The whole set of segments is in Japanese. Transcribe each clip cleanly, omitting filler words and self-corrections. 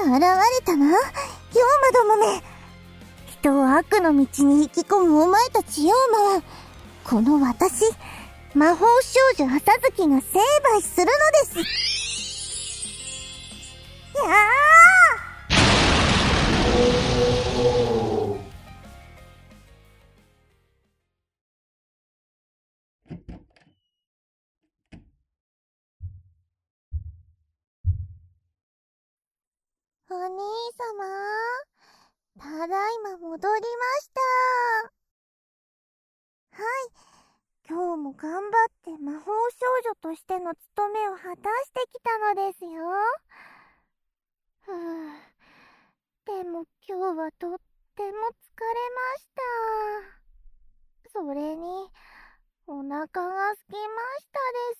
現れたな、妖魔どもめ。人を悪の道に引き込むお前たち妖魔は、この私、魔法少女朝月が成敗するのです。やお兄様、ただいま戻りました。はい、今日も頑張って魔法少女としての務めを果たしてきたのですよ。ふぅ、でも今日はとっても疲れました。それに、お腹が空きましたです。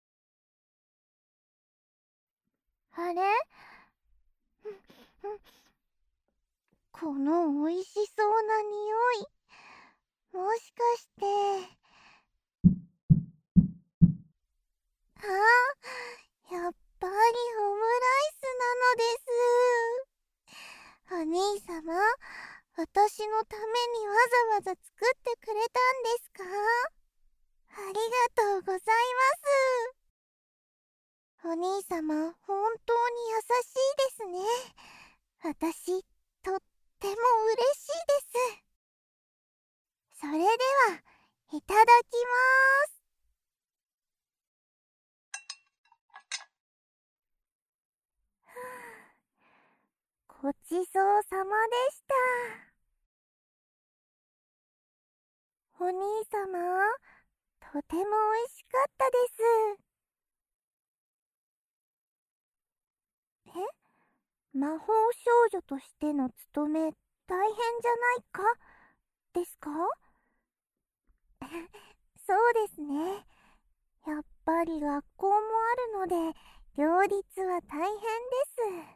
あれこの美味しそうな匂い、もしかして、やっぱりオムライスなのです。お兄様、私のためにわざわざ作ってくれたんですか？ありがとうございます。お兄様、本当に優しいですね。私、とっても嬉しいです。それでは、いただきます。ごちそうさまでした。お兄様、とても美味しかったです。魔法少女としての務め、大変じゃないかですか？そうですね。やっぱり学校もあるので、両立は大変です。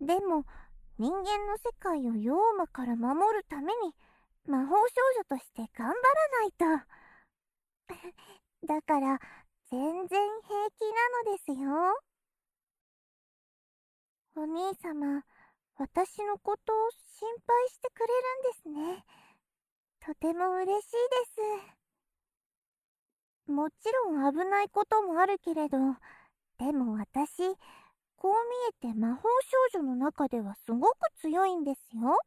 でも、人間の世界を妖魔から守るために、魔法少女として頑張らないと。だから、全然平気なのですよ。お兄様、私のことを心配してくれるんですね。とても嬉しいです。もちろん危ないこともあるけれど、でも私、こう見えて魔法少女の中ではすごく強いんですよ。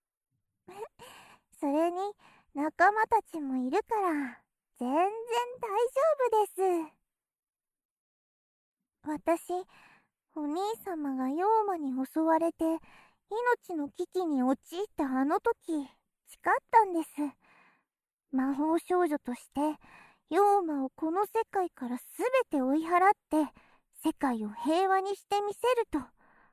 それに、仲間たちもいるから、全然大丈夫です。私、お兄様が妖魔に襲われて、命の危機に陥ったあの時、誓ったんです。魔法少女として、妖魔をこの世界からすべて追い払って、世界を平和にしてみせると。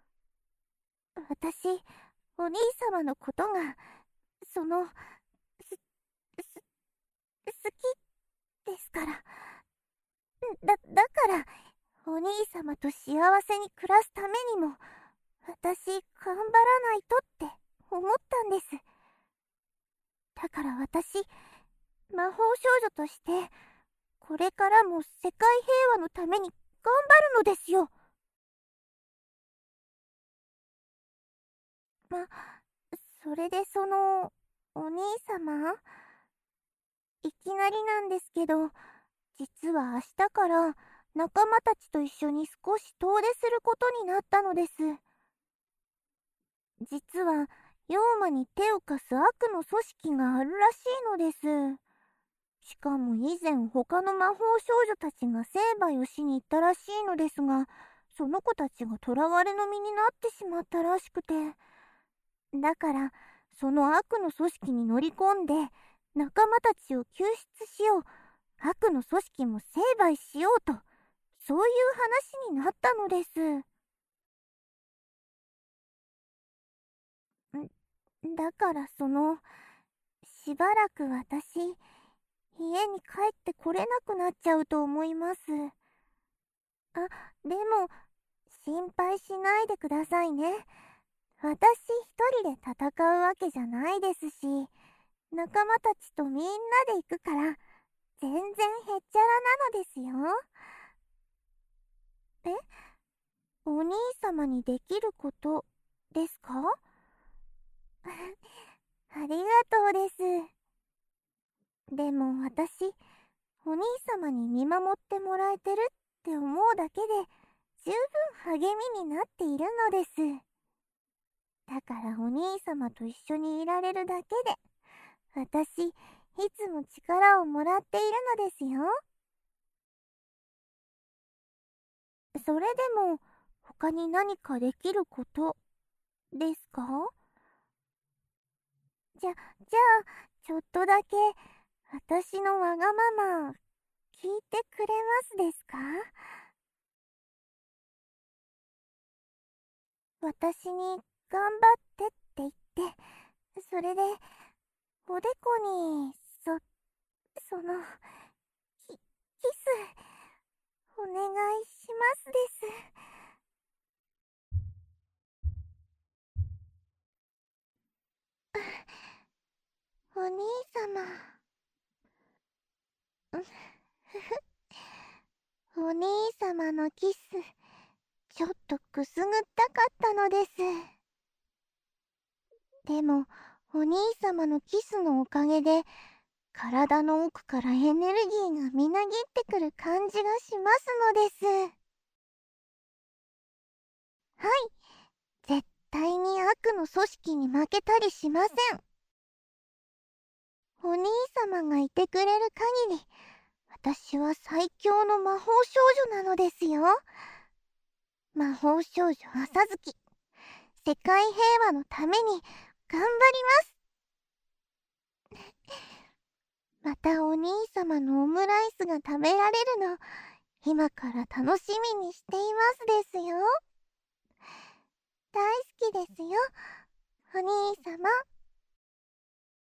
私、お兄様のことが、その、す、す、好きですから。だから、お兄様と幸せに暮らすためにも、私、頑張らないとって思ったんです。だから私、魔法少女として、これからも世界平和のために頑張るのですよ。それでお兄様、いきなりなんですけど、実は明日から仲間たちと一緒に少し遠出することになったのです。実は、妖魔に手を貸す悪の組織があるらしいのです。しかも以前他の魔法少女たちが成敗をしに行ったらしいのですが、その子たちが囚われの身になってしまったらしくて。だから、その悪の組織に乗り込んで、仲間たちを救出しよう、悪の組織も成敗しようと、そういう話になったのです。だからしばらく私、家に帰ってこれなくなっちゃうと思います。あ、でも、心配しないでくださいね。私一人で戦うわけじゃないですし、仲間たちとみんなで行くから、全然へっちゃらなのですよ。えお兄様にできることですか？ありがとうです。でも私、お兄様に見守ってもらえてるって思うだけで十分励みになっているのです。だからお兄様と一緒にいられるだけで、私、いつも力をもらっているのですよ。それでも、他に何かできることですか？じゃあ、ちょっとだけ、私のわがまま、聞いてくれますですか？私に頑張ってって言って、それで、おでこに、その、キス、お願いしますです。お兄様。お兄様のキス、ちょっとくすぐったかったのです。でも、お兄様のキスのおかげで、体の奥からエネルギーがみなぎってくる感じがしますのです。はい、絶対に悪の組織に負けたりしません。お兄様がいてくれる限り、私は最強の魔法少女なのですよ。魔法少女朝月、世界平和のために頑張ります。またお兄様のオムライスが食べられるの、今から楽しみにしていますですよ。大好きですよ、お兄様。